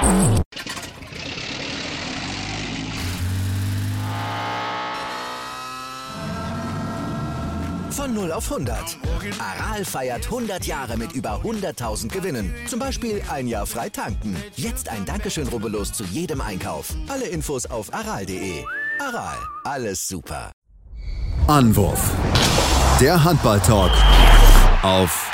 Von 0 auf 100. Aral feiert 100 Jahre mit über 100.000 Gewinnen. Zum Beispiel ein Jahr frei tanken. Jetzt ein Dankeschön, rubbellos zu jedem Einkauf. Alle Infos auf aral.de. Aral, alles super. Anwurf. Der Handball-Talk auf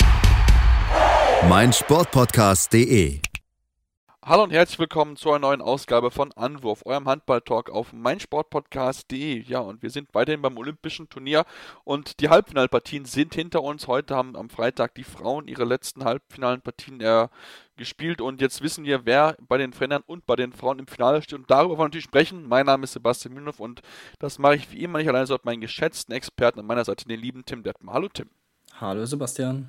meinsportpodcast.de. Hallo und herzlich willkommen zu einer neuen Ausgabe von Anwurf, eurem Handball-Talk auf meinsportpodcast.de. Ja, und wir sind weiterhin beim Olympischen Turnier und die Halbfinalpartien sind hinter uns. Heute haben am Freitag die Frauen ihre letzten halbfinalen Partien gespielt und jetzt wissen wir, wer bei den Männern und bei den Frauen im Finale steht und darüber wollen wir natürlich sprechen. Mein Name ist Sebastian Mühlenhoff und das mache ich wie immer nicht alleine, sondern meinen geschätzten Experten an meiner Seite, den lieben Tim Detmer. Hallo Tim. Hallo Sebastian.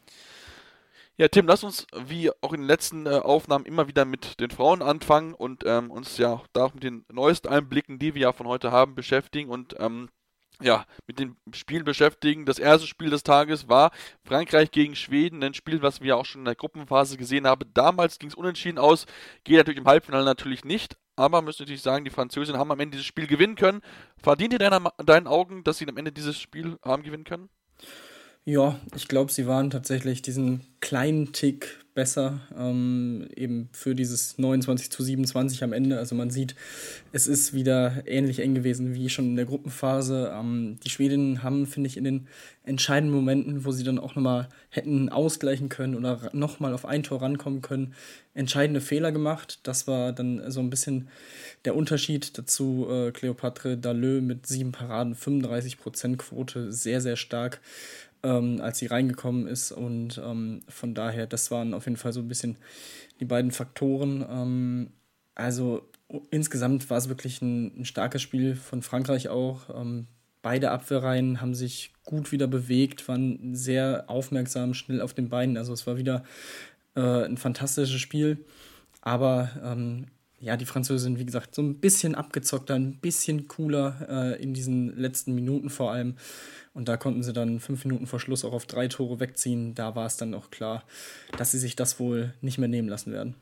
Ja, Tim, lass uns, wie auch in den letzten Aufnahmen, immer wieder mit den Frauen anfangen und uns ja da mit den neuesten Einblicken, die wir ja von heute haben, beschäftigen und mit dem Spiel beschäftigen. Das erste Spiel des Tages war Frankreich gegen Schweden, ein Spiel, was wir auch schon in der Gruppenphase gesehen haben. Damals ging es unentschieden aus, geht natürlich im Halbfinale natürlich nicht, aber müssen natürlich sagen, die Französinnen haben am Ende dieses Spiel gewinnen können. Verdient ihr deinen Augen, dass sie am Ende dieses Spiel haben gewinnen können? Ja, ich glaube, sie waren tatsächlich diesen kleinen Tick besser, eben für dieses 29:27 am Ende. Also man sieht, es ist wieder ähnlich eng gewesen wie schon in der Gruppenphase. Die Schwedinnen haben, finde ich, in den entscheidenden Momenten, wo sie dann auch nochmal hätten ausgleichen können oder nochmal auf ein Tor rankommen können, entscheidende Fehler gemacht. Das war dann so ein bisschen der Unterschied dazu. Cléopatre Dalleux mit 7 Paraden, 35% Quote, sehr, sehr stark, als sie reingekommen ist und von daher, das waren auf jeden Fall so ein bisschen die beiden Faktoren. Also insgesamt war es wirklich ein starkes Spiel von Frankreich auch. Beide Abwehrreihen haben sich gut wieder bewegt, waren sehr aufmerksam, schnell auf den Beinen. Also es war wieder ein fantastisches Spiel, aber die Französinnen, wie gesagt, so ein bisschen abgezockter, ein bisschen cooler in diesen letzten Minuten vor allem. Und da konnten sie dann 5 Minuten vor Schluss auch auf 3 Tore wegziehen. Da war es dann auch klar, dass sie sich das wohl nicht mehr nehmen lassen werden.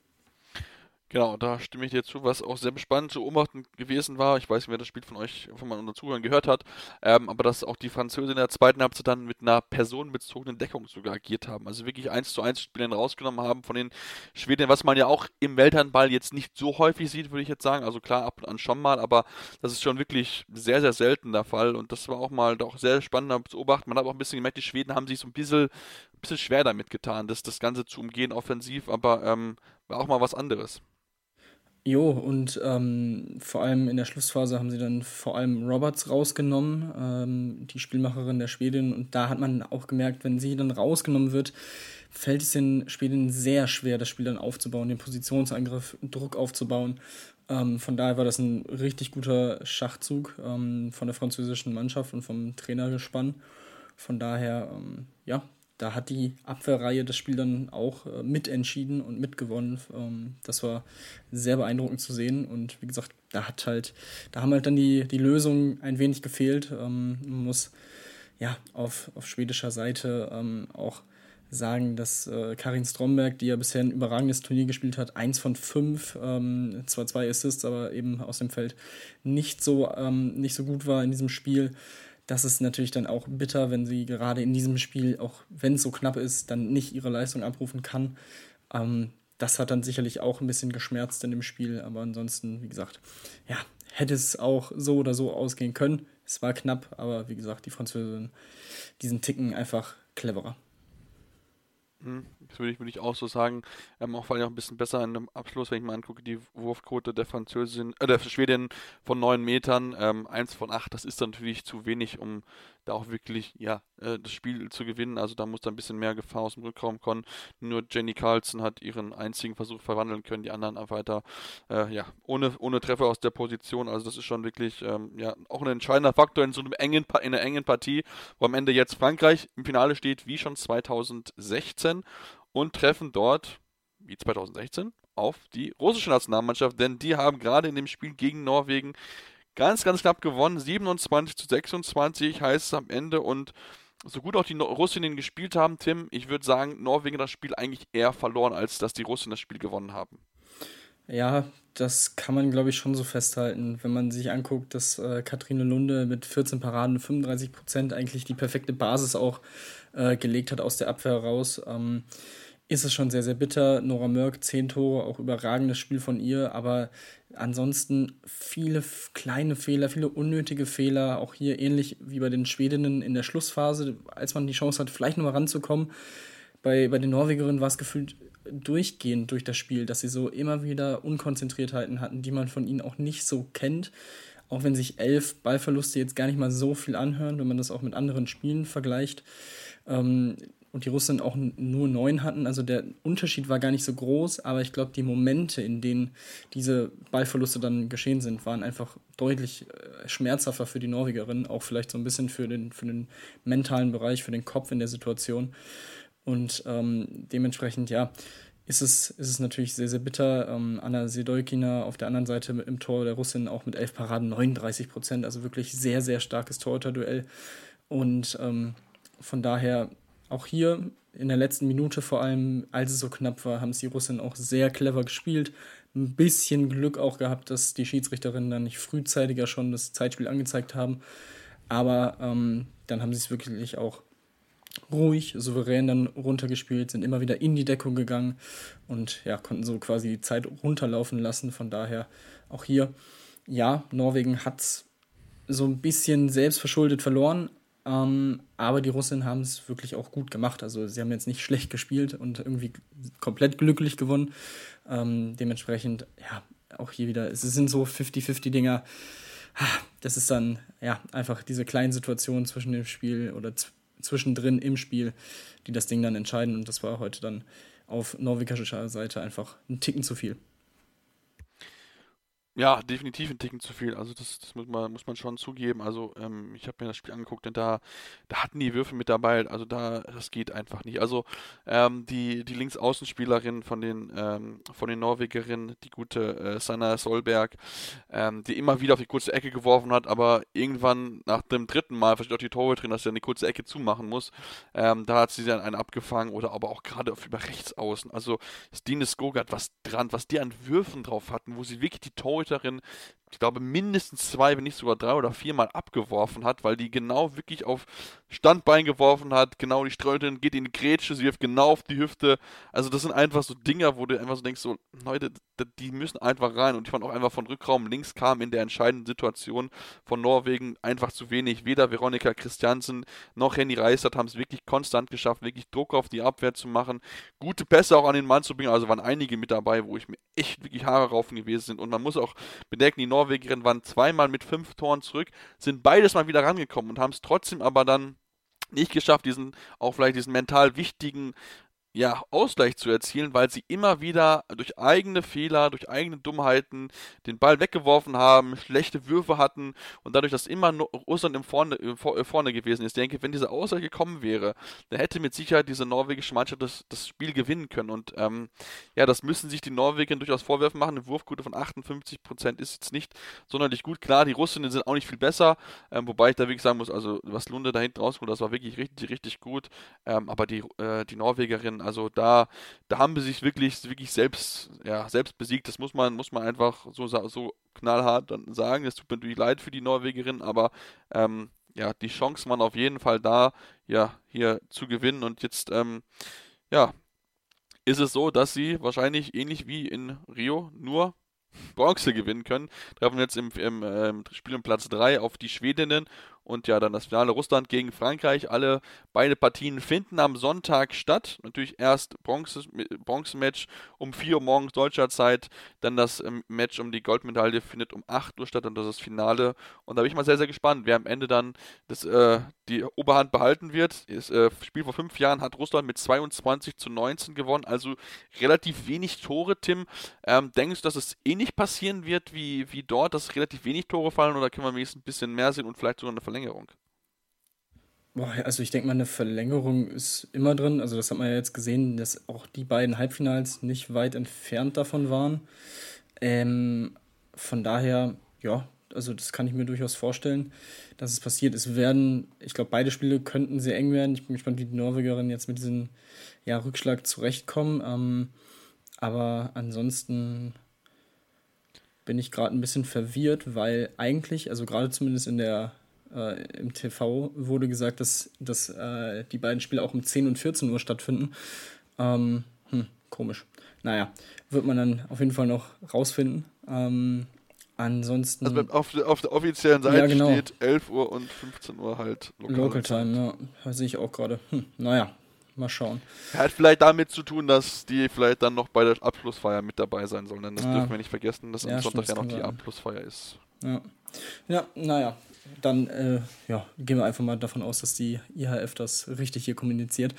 Genau, da stimme ich dir zu, was auch sehr spannend zu beobachten gewesen war. Ich weiß nicht, wer das Spiel von unseren Zuhörern gehört hat, aber dass auch die Französinnen in der zweiten Halbzeit dann mit einer personenbezogenen Deckung sogar agiert haben. Also wirklich 1:1 Spielern rausgenommen haben von den Schweden, was man ja auch im Welthandball jetzt nicht so häufig sieht, würde ich jetzt sagen. Also klar, ab und an schon mal, aber das ist schon wirklich sehr, sehr selten der Fall. Und das war auch mal doch sehr spannend zu beobachten. Man hat auch ein bisschen gemerkt, die Schweden haben sich so ein bisschen schwer damit getan, das Ganze zu umgehen offensiv, aber war auch mal was anderes. Jo, und vor allem in der Schlussphase haben sie dann vor allem Roberts rausgenommen, die Spielmacherin der Schwedin. Und da hat man auch gemerkt, wenn sie dann rausgenommen wird, fällt es den Schwedinnen sehr schwer, das Spiel dann aufzubauen, den Positionsangriff, Druck aufzubauen. Von daher war das ein richtig guter Schachzug von der französischen Mannschaft und vom Trainergespann. Von daher, da hat die Abwehrreihe das Spiel dann auch mitentschieden und mitgewonnen. Das war sehr beeindruckend zu sehen. Und wie gesagt, da haben halt dann die Lösungen ein wenig gefehlt. Man muss auf schwedischer Seite auch sagen, dass Karin Stromberg, die ja bisher ein überragendes Turnier gespielt hat, 1 von 5, zwar 2 Assists, aber eben aus dem Feld nicht so gut war in diesem Spiel. Das ist natürlich dann auch bitter, wenn sie gerade in diesem Spiel, auch wenn es so knapp ist, dann nicht ihre Leistung abrufen kann. Das hat dann sicherlich auch ein bisschen geschmerzt in dem Spiel, aber ansonsten, wie gesagt, hätte es auch so oder so ausgehen können. Es war knapp, aber wie gesagt, die Französinnen, diesen Ticken einfach cleverer. Das würde ich auch so sagen. Auch vor allem auch ein bisschen besser in dem Abschluss, wenn ich mal angucke, die Wurfquote der Schwedin von 9 Metern, 1 von 8, das ist dann natürlich zu wenig, um da auch wirklich das Spiel zu gewinnen. Also da muss da ein bisschen mehr Gefahr aus dem Rückraum kommen. Nur Jenny Carlson hat ihren einzigen Versuch verwandeln können, die anderen weiter ohne Treffer aus der Position. Also das ist schon wirklich auch ein entscheidender Faktor in so einer engen Partie, wo am Ende jetzt Frankreich im Finale steht, wie schon 2016 und treffen dort, wie 2016, auf die russische Nationalmannschaft, denn die haben gerade in dem Spiel gegen Norwegen ganz, ganz knapp gewonnen, 27:26 heißt es am Ende, und so gut auch die Russinnen gespielt haben, Tim, ich würde sagen, Norwegen hat das Spiel eigentlich eher verloren, als dass die Russen das Spiel gewonnen haben. Ja, das kann man, glaube ich, schon so festhalten. Wenn man sich anguckt, dass Kathrine Lunde mit 14 Paraden, 35% eigentlich die perfekte Basis auch gelegt hat aus der Abwehr raus, ist es schon sehr, sehr bitter. Nora Mörk, 10 Tore, auch überragendes Spiel von ihr, aber ansonsten viele kleine Fehler, viele unnötige Fehler, auch hier ähnlich wie bei den Schwedinnen in der Schlussphase, als man die Chance hat, vielleicht nochmal ranzukommen. Bei den Norwegerinnen war es gefühlt durchgehend durch das Spiel, dass sie so immer wieder Unkonzentriertheiten hatten, die man von ihnen auch nicht so kennt. Auch wenn sich 11 Ballverluste jetzt gar nicht mal so viel anhören, wenn man das auch mit anderen Spielen vergleicht. Und die Russen auch nur 9 hatten. Also der Unterschied war gar nicht so groß, aber ich glaube, die Momente, in denen diese Ballverluste dann geschehen sind, waren einfach deutlich schmerzhafter für die Norwegerinnen, auch vielleicht so ein bisschen für den mentalen Bereich, für den Kopf in der Situation. Und dementsprechend, ja, ist es natürlich sehr, sehr bitter. Anna Sedojkina auf der anderen Seite im Tor der Russin auch mit 11 Paraden, 39%, also wirklich sehr, sehr starkes Torhüter-Duell. Und von daher auch hier in der letzten Minute vor allem, als es so knapp war, haben es die Russen auch sehr clever gespielt. Ein bisschen Glück auch gehabt, dass die Schiedsrichterinnen dann nicht frühzeitiger schon das Zeitspiel angezeigt haben. Aber dann haben sie es wirklich auch ruhig, souverän dann runtergespielt, sind immer wieder in die Deckung gegangen und ja, konnten so quasi die Zeit runterlaufen lassen. Von daher auch hier, ja, Norwegen hat es so ein bisschen selbstverschuldet verloren, aber die Russen haben es wirklich auch gut gemacht. Also sie haben jetzt nicht schlecht gespielt und irgendwie komplett glücklich gewonnen. Dementsprechend, ja, auch hier wieder, es sind so 50-50 Dinger. Das ist dann ja einfach diese kleinen Situationen zwischen dem Spiel oder zwischendrin im Spiel, die das Ding dann entscheiden. Und das war heute dann auf norwegischer Seite einfach ein Ticken zu viel. Ja, definitiv ein Ticken zu viel. Also das muss man schon zugeben. Also ich habe mir das Spiel angeguckt und da hatten die Würfe mit dabei. Also das geht einfach nicht. Also die Linksaußenspielerin von den Norwegerinnen, die gute Sanna Solberg, die immer wieder auf die kurze Ecke geworfen hat, aber irgendwann nach dem dritten Mal versteht auch die Torhüterin, dass sie dann die kurze Ecke zumachen muss. Da hat sie dann einen abgefangen oder aber auch gerade über rechts außen. Also Stine Skogart, was die an Würfen drauf hatten, wo sie wirklich die Torhüterin, ich glaube, mindestens 2, wenn nicht sogar 3 oder 4 Mal abgeworfen hat, weil die genau wirklich auf Standbein geworfen hat, genau die Torhüterin geht in die Grätsche, sie wirft genau auf die Hüfte. Also das sind einfach so Dinger, wo du einfach so denkst, so, Leute, die müssen einfach rein. Und ich fand auch einfach von Rückraum links kam in der entscheidenden Situation von Norwegen einfach zu wenig. Weder Veronika Christiansen noch Henny Reisert haben es wirklich konstant geschafft, wirklich Druck auf die Abwehr zu machen, gute Pässe auch an den Mann zu bringen. Also waren einige mit dabei, wo ich mir echt wirklich Haare raufen gewesen sind. Und man muss auch bedenken, die Norwegerinnen waren 2-mal mit 5 Toren zurück, sind beides mal wieder rangekommen und haben es trotzdem aber dann nicht geschafft, diesen mental wichtigen, ja, Ausgleich zu erzielen, weil sie immer wieder durch eigene Fehler, durch eigene Dummheiten den Ball weggeworfen haben, schlechte Würfe hatten und dadurch, dass immer Russland vorne gewesen ist. Ich denke, wenn diese Ausgleich gekommen wäre, dann hätte mit Sicherheit diese norwegische Mannschaft das Spiel gewinnen können. Und ja, das müssen sich die Norweger durchaus Vorwürfe machen. Eine Wurfquote von 58% ist jetzt nicht sonderlich gut. Klar, die Russinnen sind auch nicht viel besser, wobei ich da wirklich sagen muss, also was Lunde da hinten rausholt, das war wirklich richtig, richtig gut. Aber die Norwegerinnen, also da haben sie sich wirklich selbst besiegt. Das muss man einfach so knallhart dann sagen. Es tut mir natürlich leid für die Norwegerin, aber ja, die Chancen waren auf jeden Fall da, ja, hier zu gewinnen. Und jetzt, ja, ist es so, dass sie wahrscheinlich ähnlich wie in Rio nur Bronze gewinnen können. Treffen jetzt im Spiel um Platz 3 auf die Schwedinnen und ja, dann das Finale Russland gegen Frankreich. Beide Partien finden am Sonntag statt. Natürlich erst Bronzematch um 4 Uhr morgens deutscher Zeit, dann das Match um die Goldmedaille findet um 8 Uhr statt und das ist das Finale. Und da bin ich mal sehr, sehr gespannt, wer am Ende dann die Oberhand behalten wird. Das Spiel vor 5 Jahren hat Russland mit 22:19 gewonnen, also relativ wenig Tore, Tim. Denkst du, dass es ähnlich passieren wird wie dort, dass relativ wenig Tore fallen oder können wir wenigstens ein bisschen mehr sehen und vielleicht sogar eine Verlängerung? Boah, ja, also ich denke mal, eine Verlängerung ist immer drin. Also das hat man ja jetzt gesehen, dass auch die beiden Halbfinals nicht weit entfernt davon waren. Von daher, ja, also das kann ich mir durchaus vorstellen, dass es passiert. Ich glaube, beide Spiele könnten sehr eng werden. Ich bin gespannt, wie die Norwegerinnen jetzt mit diesem Rückschlag zurechtkommen. Aber ansonsten, bin ich gerade ein bisschen verwirrt, weil eigentlich, also gerade zumindest im TV wurde gesagt, dass die beiden Spiele auch um 10 und 14 Uhr stattfinden. Komisch. Naja, wird man dann auf jeden Fall noch rausfinden. Ansonsten... Also auf der offiziellen Seite genau. steht 11 Uhr und 15 Uhr halt Local Time, ja. Sehe ich auch gerade. Naja, mal schauen. Hat vielleicht damit zu tun, dass die vielleicht dann noch bei der Abschlussfeier mit dabei sein sollen. Denn das dürfen wir nicht vergessen, dass am Sonntag ja noch die Abschlussfeier ist. Ja, naja. Dann gehen wir einfach mal davon aus, dass die IHF das richtig hier kommuniziert.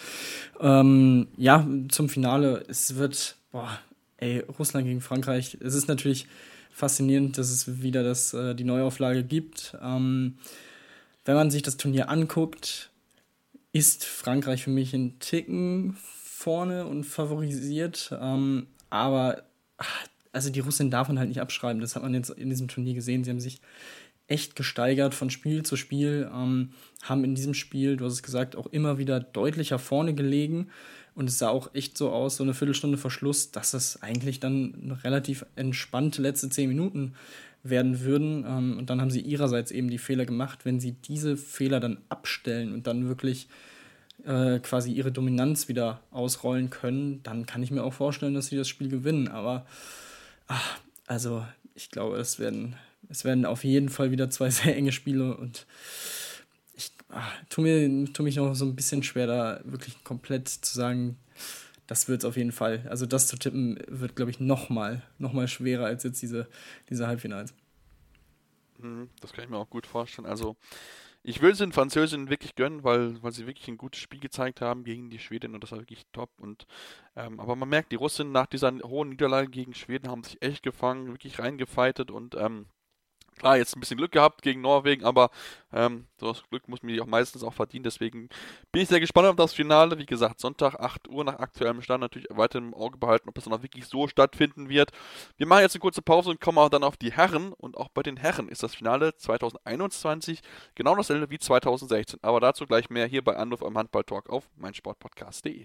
Zum Finale. Es wird, Russland gegen Frankreich. Es ist natürlich faszinierend, dass es wieder die Neuauflage gibt. Wenn man sich das Turnier anguckt, ist Frankreich für mich ein Ticken vorne und favorisiert. Aber die Russen darf man halt nicht abschreiben. Das hat man jetzt in diesem Turnier gesehen. Sie haben sich echt gesteigert von Spiel zu Spiel, haben in diesem Spiel, du hast es gesagt, auch immer wieder deutlicher vorne gelegen und es sah auch echt so aus, so eine Viertelstunde vor Schluss, dass es eigentlich dann relativ entspannte letzte 10 Minuten werden würden und dann haben sie ihrerseits eben die Fehler gemacht. Wenn sie diese Fehler dann abstellen und dann wirklich quasi ihre Dominanz wieder ausrollen können, dann kann ich mir auch vorstellen, dass sie das Spiel gewinnen, aber ich glaube, es werden auf jeden Fall wieder 2 sehr enge Spiele und ich tue mich noch so ein bisschen schwer, da wirklich komplett zu sagen, das wird es auf jeden Fall. Also das zu tippen wird, glaube ich, noch mal schwerer als jetzt diese Halbfinals. Das kann ich mir auch gut vorstellen. Also ich will es den Französinnen wirklich gönnen, weil sie wirklich ein gutes Spiel gezeigt haben gegen die Schweden und das war wirklich top. Aber man merkt, die Russinnen nach dieser hohen Niederlage gegen Schweden haben sich echt gefangen, wirklich reingefightet und klar, jetzt ein bisschen Glück gehabt gegen Norwegen, aber so das Glück muss man auch meistens auch verdienen. Deswegen bin ich sehr gespannt auf das Finale. Wie gesagt, Sonntag 8 Uhr nach aktuellem Stand natürlich weiter im Auge behalten, ob das dann auch wirklich so stattfinden wird. Wir machen jetzt eine kurze Pause und kommen auch dann auf die Herren. Und auch bei den Herren ist das Finale 2021 genau dasselbe wie 2016. Aber dazu gleich mehr hier bei Anruf am Handball-Talk auf meinsportpodcast.de.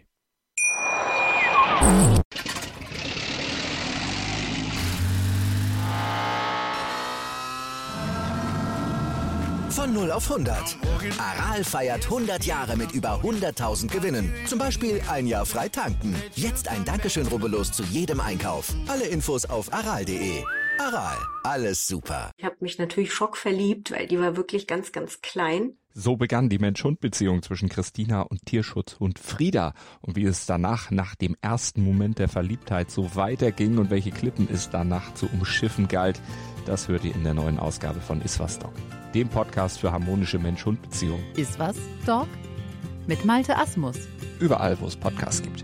Von 0 auf 100. Aral feiert 100 Jahre mit über 100.000 Gewinnen. Zum Beispiel ein Jahr frei tanken. Jetzt ein Dankeschön, rubbellos zu jedem Einkauf. Alle Infos auf aral.de. Aral, alles super. Ich habe mich natürlich schockverliebt, weil die war wirklich ganz, ganz klein. So begann die Mensch-Hund-Beziehung zwischen Christina und Tierschutzhund Frieda. Und wie es danach, nach dem ersten Moment der Verliebtheit, so weiterging und welche Klippen es danach zu umschiffen galt, das hört ihr in der neuen Ausgabe von Iswas Dog, dem Podcast für harmonische Mensch-Hund-Beziehungen. Iswas Dog mit Malte Asmus. Überall, wo es Podcasts gibt.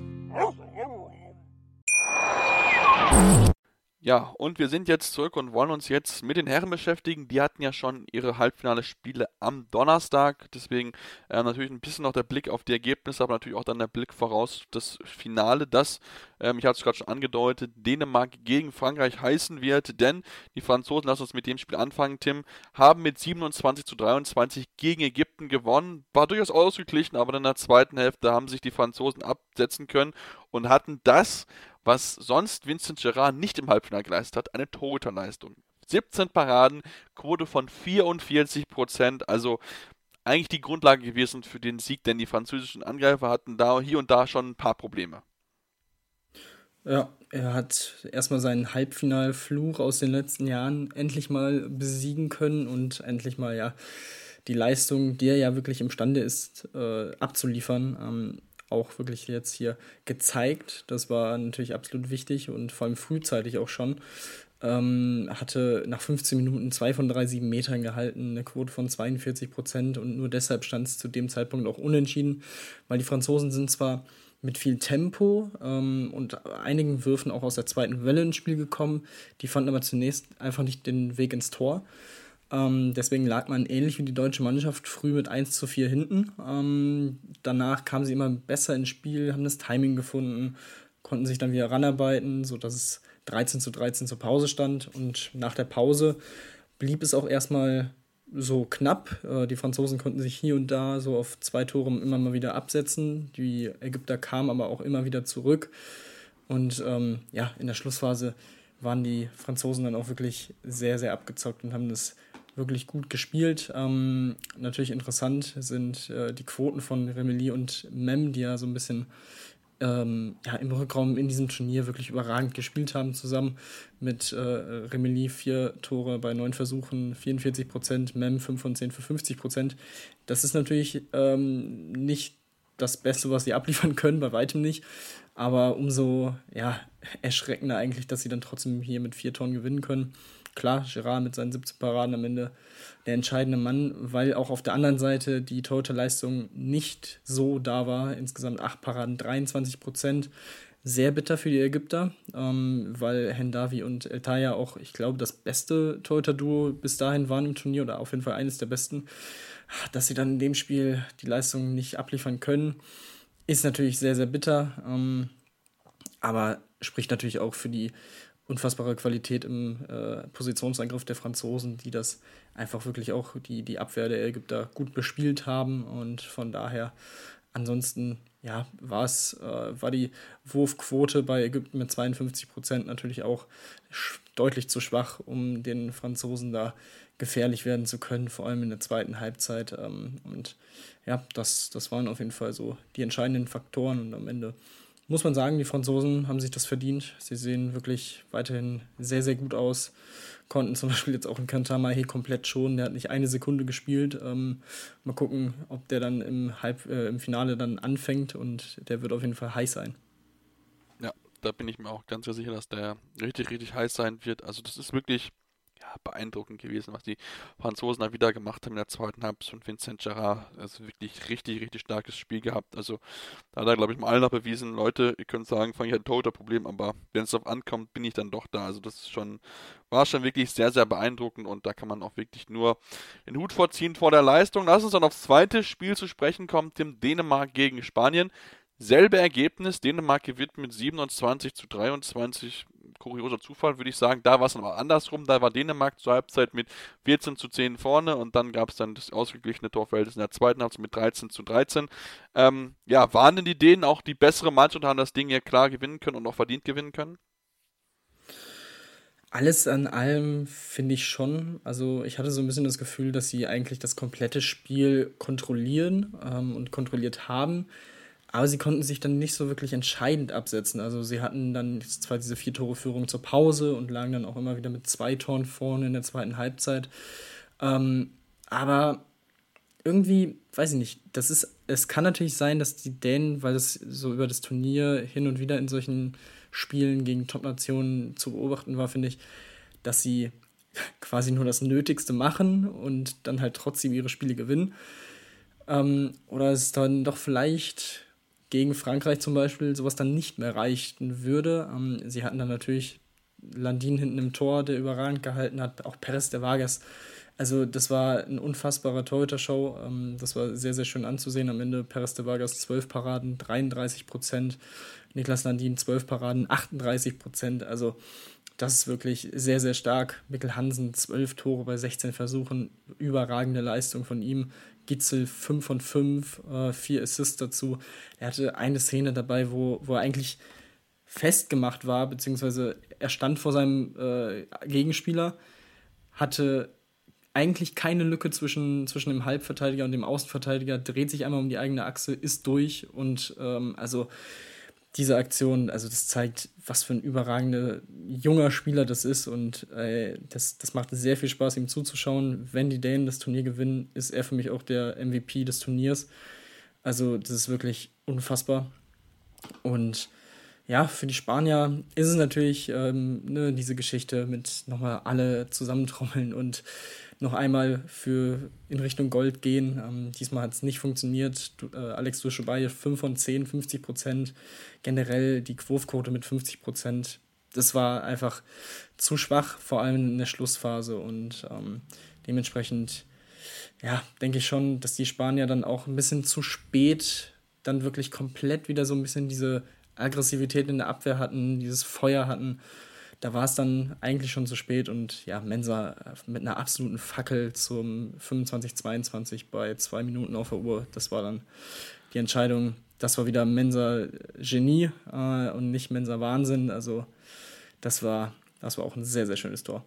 Ja, und wir sind jetzt zurück und wollen uns jetzt mit den Herren beschäftigen. Die hatten ja schon ihre Halbfinale-Spiele am Donnerstag. Deswegen natürlich ein bisschen noch der Blick auf die Ergebnisse, aber natürlich auch dann der Blick voraus das Finale, das, ich hatte es gerade schon angedeutet, Dänemark gegen Frankreich heißen wird. Denn die Franzosen, lass uns mit dem Spiel anfangen, Tim, haben mit 27:23 gegen Ägypten gewonnen. War durchaus ausgeglichen, aber in der zweiten Hälfte haben sich die Franzosen absetzen können und hatten das, was sonst Vincent Gerard nicht im Halbfinale geleistet hat, eine Torhüterleistung. 17 Paraden, Quote von 44%, also eigentlich die Grundlage gewesen für den Sieg, denn die französischen Angreifer hatten da hier und da schon ein paar Probleme. Ja, er hat erstmal seinen Halbfinalfluch aus den letzten Jahren endlich mal besiegen können und endlich mal die Leistung, die er ja wirklich imstande ist, abzuliefern, auch wirklich jetzt hier gezeigt. Das war natürlich absolut wichtig und vor allem frühzeitig auch schon. Hatte nach 15 Minuten 2 von 3 7 Metern gehalten, eine Quote von 42% und nur deshalb stand es zu dem Zeitpunkt auch unentschieden, weil die Franzosen sind zwar mit viel Tempo und einigen Würfen auch aus der zweiten Welle ins Spiel gekommen, die fanden aber zunächst einfach nicht den Weg ins Tor. Deswegen lag man ähnlich wie die deutsche Mannschaft früh mit 1:4 hinten. Danach kamen sie immer besser ins Spiel, haben das Timing gefunden, konnten sich dann wieder ranarbeiten, sodass es 13:13 zur Pause stand. Und nach der Pause blieb es auch erstmal so knapp. Die Franzosen konnten sich hier und da so auf 2 Tore immer mal wieder absetzen. Die Ägypter kamen aber auch immer wieder zurück. Und in der Schlussphase waren die Franzosen dann auch wirklich sehr, sehr abgezockt und haben das wirklich gut gespielt. Natürlich interessant sind die Quoten von Remeli und Mem, die ja so ein bisschen im Rückraum in diesem Turnier wirklich überragend gespielt haben zusammen. Mit Remeli 4 Tore bei 9 Versuchen, 44%, Mem 5 von 10 für 50%. Das ist natürlich nicht das Beste, was sie abliefern können, bei weitem nicht. Aber umso erschreckender eigentlich, dass sie dann trotzdem hier mit 4 Toren gewinnen können. Klar, Gerard mit seinen 17 Paraden am Ende der entscheidende Mann, weil auch auf der anderen Seite die Torhüterleistung nicht so da war. Insgesamt 8 Paraden, 23%. Sehr bitter für die Ägypter, weil Hendawi und El Taya auch, ich glaube, das beste Torhüter-Duo bis dahin waren im Turnier oder auf jeden Fall eines der besten. Dass sie dann in dem Spiel die Leistung nicht abliefern können, ist natürlich sehr, sehr bitter. Aber spricht natürlich auch für die unfassbare Qualität im Positionsangriff der Franzosen, die das einfach wirklich auch die Abwehr der Ägypter gut bespielt haben. Und von daher ansonsten war die Wurfquote bei Ägypten mit 52% natürlich auch deutlich zu schwach, um den Franzosen da gefährlich werden zu können, vor allem in der zweiten Halbzeit. Das waren auf jeden Fall so die entscheidenden Faktoren. Und am Ende muss man sagen, die Franzosen haben sich das verdient. Sie sehen wirklich weiterhin sehr, sehr gut aus. Konnten zum Beispiel jetzt auch in Kantamahe komplett schonen. Der hat nicht eine Sekunde gespielt. Mal gucken, ob der dann im Finale dann anfängt. Und der wird auf jeden Fall heiß sein. Ja, da bin ich mir auch ganz sicher, dass der richtig, richtig heiß sein wird. Also das ist wirklich beeindruckend gewesen, was die Franzosen da wieder gemacht haben in der zweiten Halbzeit. Und Vincent Gerard, also wirklich richtig, richtig starkes Spiel gehabt. Also da hat er, glaube ich, mal allen noch bewiesen, Leute, ihr könnt sagen, fange ich ein Torhüter-Problem, aber wenn es darauf ankommt, bin ich dann doch da. Also das war schon wirklich sehr, sehr beeindruckend und da kann man auch wirklich nur den Hut vorziehen vor der Leistung. Lass uns dann aufs zweite Spiel zu sprechen kommen, Tim, Dänemark gegen Spanien. Selbe Ergebnis, Dänemark gewinnt mit 27:23, kurioser Zufall, würde ich sagen. Da war es aber andersrum, da war Dänemark zur Halbzeit mit 14:10 vorne und dann gab es dann das ausgeglichene Torverhältnis in der zweiten Halbzeit mit 13:13. Waren denn die Dänen auch die bessere Mannschaft und haben das Ding ja klar gewinnen können und auch verdient gewinnen können? Alles an allem finde ich schon. Also ich hatte so ein bisschen das Gefühl, dass sie eigentlich das komplette Spiel kontrollieren und kontrolliert haben. Aber sie konnten sich dann nicht so wirklich entscheidend absetzen. Also sie hatten dann zwar diese 4-Tore-Führung zur Pause und lagen dann auch immer wieder mit 2 Toren vorne in der zweiten Halbzeit. Aber irgendwie, weiß ich nicht, es kann natürlich sein, dass die Dänen, weil das so über das Turnier hin und wieder in solchen Spielen gegen Top-Nationen zu beobachten war, finde ich, dass sie quasi nur das Nötigste machen und dann halt trotzdem ihre Spiele gewinnen. Oder es dann doch vielleicht gegen Frankreich zum Beispiel sowas dann nicht mehr reichen würde. Sie hatten dann natürlich Landin hinten im Tor, der überragend gehalten hat, auch Perez de Vargas. Also das war ein unfassbarer Torhüter-Show. Das war sehr, sehr schön anzusehen. Am Ende Perez de Vargas 12 Paraden, 33%. Niklas Landin 12 Paraden, 38%. Also das ist wirklich sehr, sehr stark. Mikkel Hansen 12 Tore bei 16 Versuchen. Überragende Leistung von ihm. Gitzel 5 von 5, 4 Assists dazu. Er hatte eine Szene dabei, wo er eigentlich festgemacht war, beziehungsweise er stand vor seinem Gegenspieler, hatte eigentlich keine Lücke zwischen dem Halbverteidiger und dem Außenverteidiger, dreht sich einmal um die eigene Achse, ist durch und diese Aktion, also das zeigt, was für ein überragender junger Spieler das ist und das macht sehr viel Spaß, ihm zuzuschauen. Wenn die Dänen das Turnier gewinnen, ist er für mich auch der MVP des Turniers. Also das ist wirklich unfassbar. Und ja, für die Spanier ist es natürlich diese Geschichte mit nochmal alle zusammentrommeln und noch einmal in Richtung Gold gehen. Diesmal hat es nicht funktioniert. Alex Dushobaye 5 von 10, 50%. Generell die Wurfquote mit 50%. Das war einfach zu schwach, vor allem in der Schlussphase. Und dementsprechend denke ich schon, dass die Spanier dann auch ein bisschen zu spät dann wirklich komplett wieder so ein bisschen diese Aggressivität in der Abwehr hatten, dieses Feuer hatten. Da war es dann eigentlich schon zu spät und Mensah mit einer absoluten Fackel zum 25:22 bei 2 Minuten auf der Uhr. Das war dann die Entscheidung. Das war wieder Mensah Genie und nicht Mensah Wahnsinn. Also das war Das war auch ein sehr, sehr schönes Tor.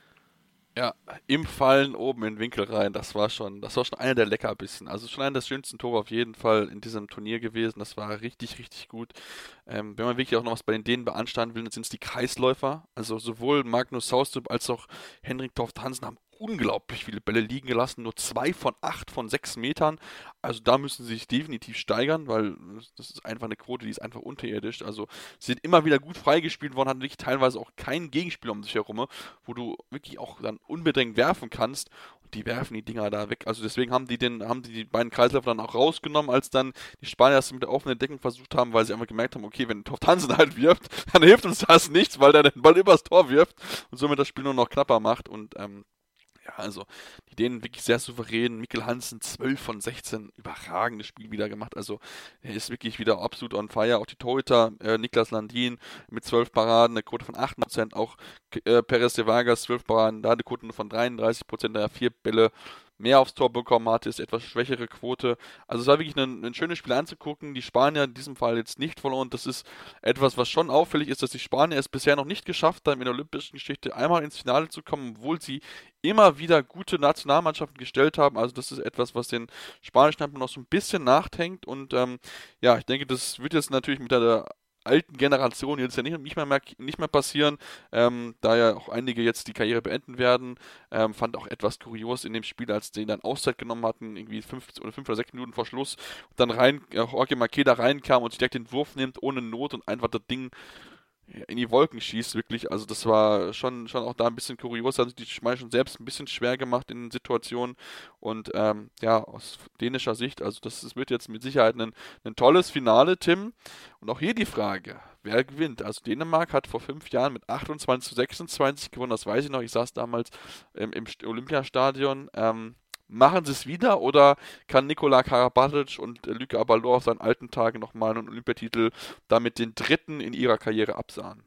Ja, im Fallen oben in den Winkel rein, das war schon einer der Leckerbissen. Also schon einer der schönsten Tore auf jeden Fall in diesem Turnier gewesen. Das war richtig, richtig gut. Wenn man wirklich auch noch was bei den Dänen beanstanden will, dann sind es die Kreisläufer. Also sowohl Magnus Saustrup als auch Henrik Toft Hansen haben unglaublich viele Bälle liegen gelassen. Nur 2 von 8 von 6 Metern. Also da müssen sie sich definitiv steigern, weil das ist einfach eine Quote, die ist einfach unterirdisch. Also sie sind immer wieder gut freigespielt worden, hatten wirklich teilweise auch keinen Gegenspieler um sich herum, wo du wirklich auch dann unbedingt werfen kannst. Und die werfen die Dinger da weg. Also deswegen haben die beiden Kreisläufer dann auch rausgenommen, als dann die Spanier das mit der offenen Deckung versucht haben, weil sie einfach gemerkt haben, okay, wenn Toft Hansen halt wirft, dann hilft uns das nichts, weil der den Ball übers Tor wirft und somit das Spiel nur noch knapper macht. Und ja, also die Dänen wirklich sehr souverän. Mikkel Hansen 12 von 16, überragendes Spiel wieder gemacht. Also er ist wirklich wieder absolut on fire. Auch die Torhüter, Niklas Landin mit 12 Paraden, eine Quote von 8%. Auch Perez de Vargas 12 Paraden, da eine Quote von 33%, da er 4 Bälle mehr aufs Tor bekommen hatte, ist etwas schwächere Quote. Also es war wirklich ein schönes Spiel anzugucken. Die Spanier in diesem Fall jetzt nicht verloren. Das ist etwas, was schon auffällig ist, dass die Spanier es bisher noch nicht geschafft haben, in der olympischen Geschichte einmal ins Finale zu kommen, obwohl sie immer wieder gute Nationalmannschaften gestellt haben. Also das ist etwas, was den spanischen Handball noch so ein bisschen nachhängt. Und ja, ich denke, das wird jetzt natürlich mit der alten Generation jetzt ja nicht mehr passieren, da ja auch einige jetzt die Karriere beenden werden. Fand auch etwas kurios in dem Spiel, als die dann Auszeit genommen hatten, irgendwie 5 oder 6 Minuten vor Schluss, und dann Jorge Makeda reinkam und sich direkt den Wurf nimmt ohne Not und einfach das Ding in die Wolken schießt, wirklich. Also das war schon auch da ein bisschen kurios, haben sich die Spanier schon selbst ein bisschen schwer gemacht in den Situationen. Und ja, aus dänischer Sicht, also das wird jetzt mit Sicherheit ein tolles Finale, Tim. Und auch hier die Frage, wer gewinnt? Also Dänemark hat vor 5 Jahren mit 28-26 gewonnen, das weiß ich noch, ich saß damals im Olympiastadion. Machen sie es wieder, oder kann Nikola Karabatic und Luka Abaloh auf seinen alten Tagen nochmal einen Olympiatitel damit den 3. in ihrer Karriere absahen?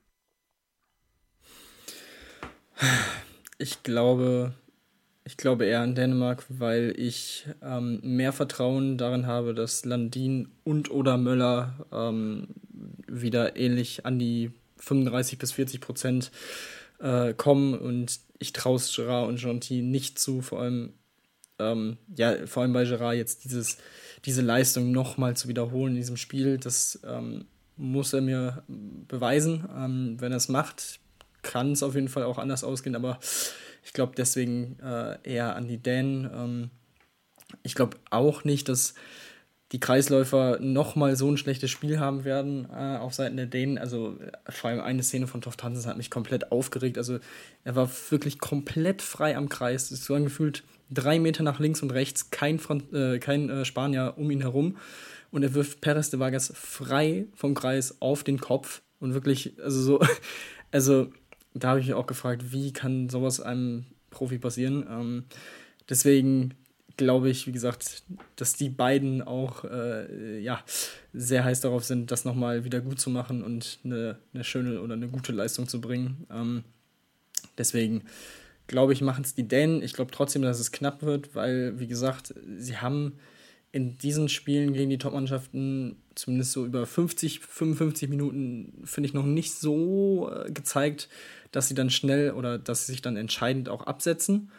Ich glaube eher an Dänemark, weil ich mehr Vertrauen darin habe, dass Landin und oder Möller wieder ähnlich an die 35-40% kommen, und ich traue es Gerard und Gentil nicht zu, vor allem bei Gerard jetzt diese Leistung nochmal zu wiederholen in diesem Spiel. Das muss er mir beweisen. Wenn er es macht, kann es auf jeden Fall auch anders ausgehen, aber ich glaube deswegen eher an die Dänen. Ich glaube auch nicht, dass die Kreisläufer nochmal so ein schlechtes Spiel haben werden auf Seiten der Dänen. Also vor allem eine Szene von Toft Hansen hat mich komplett aufgeregt. Also er war wirklich komplett frei am Kreis. Es war gefühlt 3 Meter nach links und rechts, kein Spanier um ihn herum. Und er wirft Perez de Vargas frei vom Kreis auf den Kopf. Und wirklich, also da habe ich mich auch gefragt, wie kann sowas einem Profi passieren? Deswegen glaube ich, wie gesagt, dass die beiden auch sehr heiß darauf sind, das nochmal wieder gut zu machen und eine schöne oder eine gute Leistung zu bringen. Deswegen glaube ich, machen es die Dänen. Ich glaube trotzdem, dass es knapp wird, weil, wie gesagt, sie haben in diesen Spielen gegen die Top-Mannschaften zumindest so über 55 Minuten, finde ich, noch nicht so gezeigt, dass sie dann schnell oder dass sie sich dann entscheidend auch absetzen.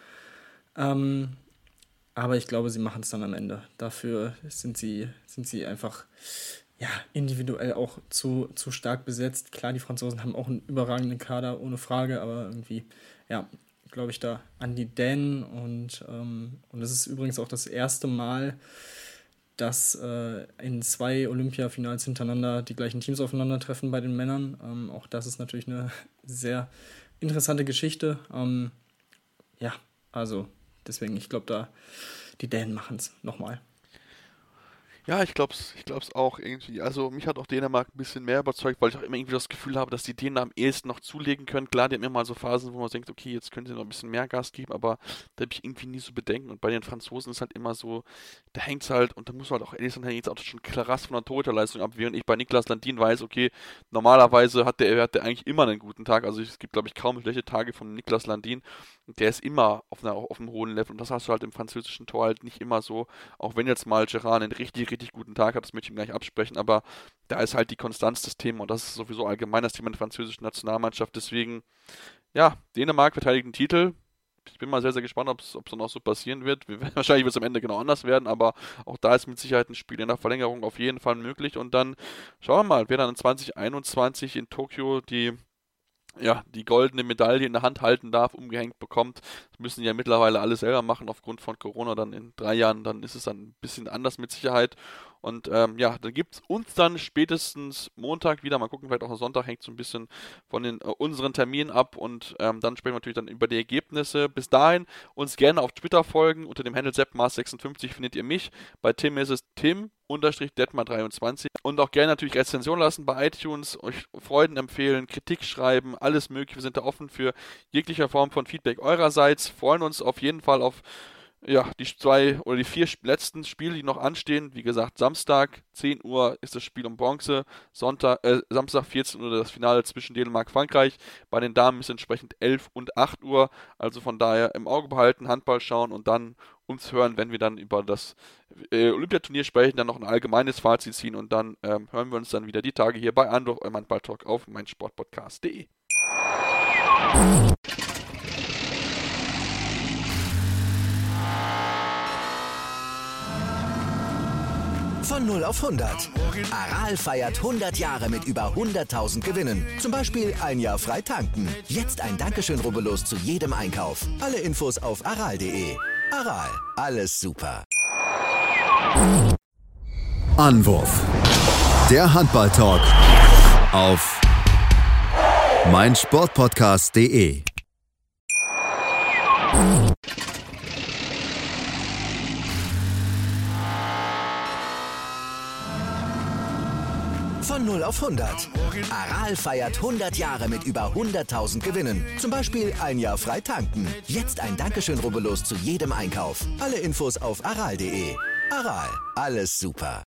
Aber ich glaube, sie machen es dann am Ende. Dafür sind sie einfach individuell auch zu stark besetzt. Klar, die Franzosen haben auch einen überragenden Kader, ohne Frage, aber irgendwie, glaube ich, da an die Dänen. Und es ist übrigens auch das erste Mal, dass in 2 Olympiafinals hintereinander die gleichen Teams aufeinandertreffen bei den Männern. Auch das ist natürlich eine sehr interessante Geschichte. Also deswegen, ich glaube, da die Dänen machen es nochmal. Ja, ich glaub's auch irgendwie. Also mich hat auch Dänemark ein bisschen mehr überzeugt, weil ich auch immer irgendwie das Gefühl habe, dass die Dänen am ehesten noch zulegen können. Klar, die haben immer mal so Phasen, wo man denkt, okay, jetzt können sie noch ein bisschen mehr Gas geben, aber da habe ich irgendwie nie so Bedenken. Und bei den Franzosen ist halt immer so, da hängt's halt, und da muss man halt auch ehrlich sein, hängt jetzt auch schon krass von der Torhüterleistung ab, während ich bei Niklas Landin weiß, okay, normalerweise hat der eigentlich immer einen guten Tag. Also es gibt, glaube ich, kaum schlechte Tage von Niklas Landin. Und der ist immer auf einem hohen Level. Und das hast du halt im französischen Tor halt nicht immer so, auch wenn jetzt mal Gerard einen richtig, richtig guten Tag hat, das möchte ich ihm gleich absprechen, aber da ist halt die Konstanz das Thema, und das ist sowieso allgemein das Thema der französischen Nationalmannschaft. Deswegen, ja, Dänemark verteidigt den Titel. Ich bin mal sehr, sehr gespannt, ob es dann auch so passieren wird. Wahrscheinlich wird es am Ende genau anders werden, aber auch da ist mit Sicherheit ein Spiel in der Verlängerung auf jeden Fall möglich. Und dann schauen wir mal, wer dann in 2021 in Tokio die goldene Medaille in der Hand halten darf, umgehängt bekommt. Das müssen ja mittlerweile alle selber machen aufgrund von Corona. Dann in 3 Jahren, dann ist es dann ein bisschen anders mit Sicherheit. Und dann gibt es uns dann spätestens Montag wieder, mal gucken, vielleicht auch am Sonntag, hängt so ein bisschen von unseren Terminen ab. Und dann sprechen wir natürlich dann über die Ergebnisse. Bis dahin uns gerne auf Twitter folgen. Unter dem Handle seppmars56 findet ihr mich. Bei Tim ist es Tim_Detmar23 und auch gerne natürlich Rezension lassen bei iTunes, euch Freuden empfehlen, Kritik schreiben, alles mögliche. Wir sind da offen für jegliche Form von Feedback eurerseits. Freuen uns auf jeden Fall auf die 2 oder die 4 letzten Spiele, die noch anstehen. Wie gesagt, Samstag 10 Uhr ist das Spiel um Bronze, Samstag 14 Uhr das Finale zwischen Dänemark und Frankreich. Bei den Damen ist entsprechend 11 und 8 Uhr. Also von daher im Auge behalten, Handball schauen und dann uns hören, wenn wir dann über das Olympiaturnier sprechen, dann noch ein allgemeines Fazit ziehen und dann hören wir uns dann wieder die Tage hier bei Anwurf, eurem Handball-Talk auf meinsportpodcast.de. Von 0 auf 100. Aral feiert 100 Jahre mit über 100.000 Gewinnen. Zum Beispiel ein Jahr frei tanken. Jetzt ein Dankeschön, rubbellos zu jedem Einkauf. Alle Infos auf aral.de. Aral, alles super. Anwurf. Der Handball-Talk auf meinsportpodcast.de. Von 0 auf 100. Aral feiert 100 Jahre mit über 100.000 Gewinnen. Zum Beispiel ein Jahr frei tanken. Jetzt ein Dankeschön, rubbellos zu jedem Einkauf. Alle Infos auf aral.de. Aral, alles super.